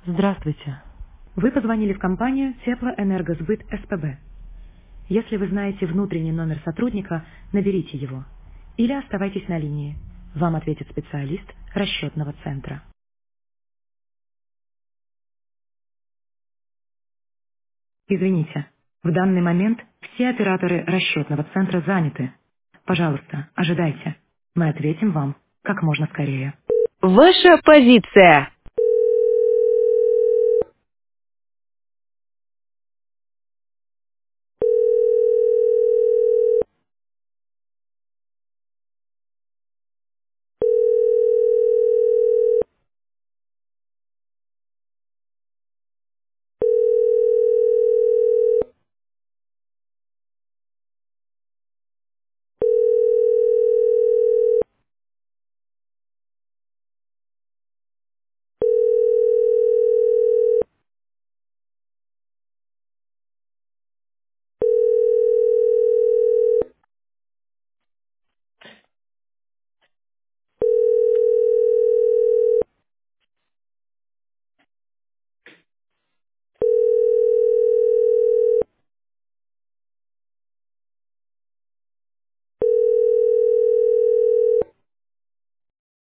Здравствуйте. Вы позвонили в компанию Теплоэнергосбыт СПБ. Если вы знаете внутренний номер сотрудника, наберите его. Или оставайтесь на линии. Вам ответит специалист расчетного центра. Извините, в данный момент все операторы расчетного центра заняты. Пожалуйста, ожидайте. Мы ответим вам как можно скорее. Ваша позиция.